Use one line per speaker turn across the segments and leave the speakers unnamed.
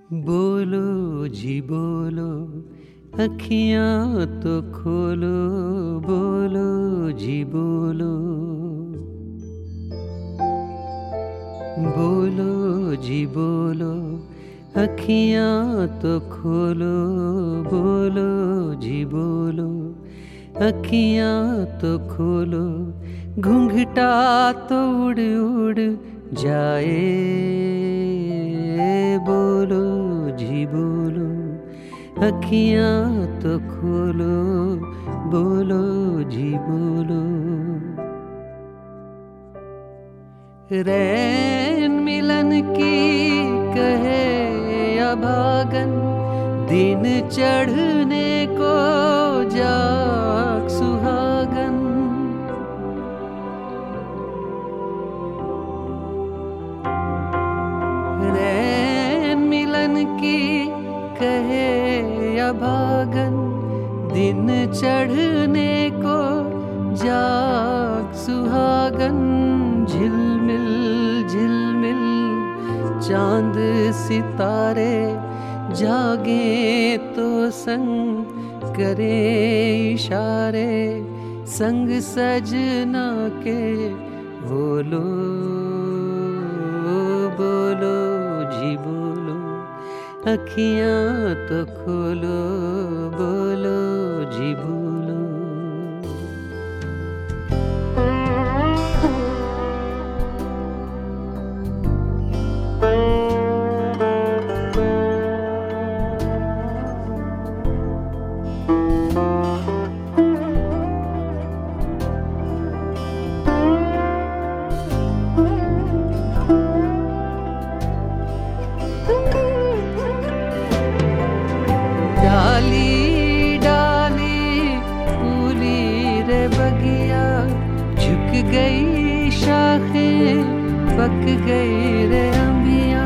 बोलो जी बोलो, अखियाँ तो खोलो, बोलो जी बोलो। बोलो जी बोलो, अखियाँ तो खोलो, बोलो जी बोलो। अखियाँ तो खोलो, घूंघटा तो उड़ उड़ जाए, बोलो जी बोलो। अखियाँ तो खोलो, बोलो जी बोलो। रैन मिलन की कहे या भागन, दिन चढ़ने को जाग सुहागन। रैन मिलन की कहे या भागन, दिन चढ़ने को जाग सुहागन। झिलमिल झिलमिल चांद सितारे जागे तो संग करे इशारे, संग सजना के बोलो, बोलो जी बोलो। अखियाँ तो खोलो, बोलो जी बोलो। डाली डाली फूली रे बगिया, झुक गई शाखें पक गई रे अंबिया।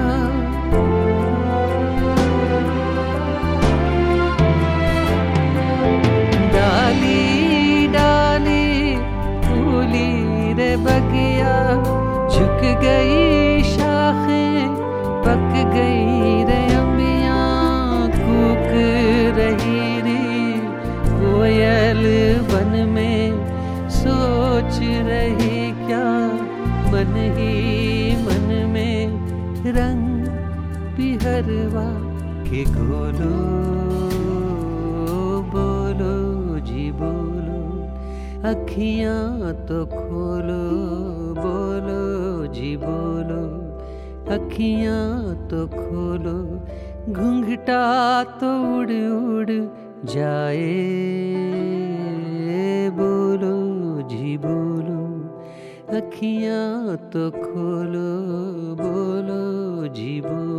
डाली डाली फूली रे बगिया, झुक गई शाखें पक गई रे अंबिया। कूक रही री कोयल वन में, सोच रही क्या मन ही मन में। रंग पिहरवा के घोलो, बोलो जी बोलो। अखियाँ तो खोलो, बोलो जी बोलो। अखियाँ तो खोलो, घूंघटा तो उड़ उड़ जाए, बोलो जी बोलो। अखियाँ तो खोलो, बोलो जी बोलो।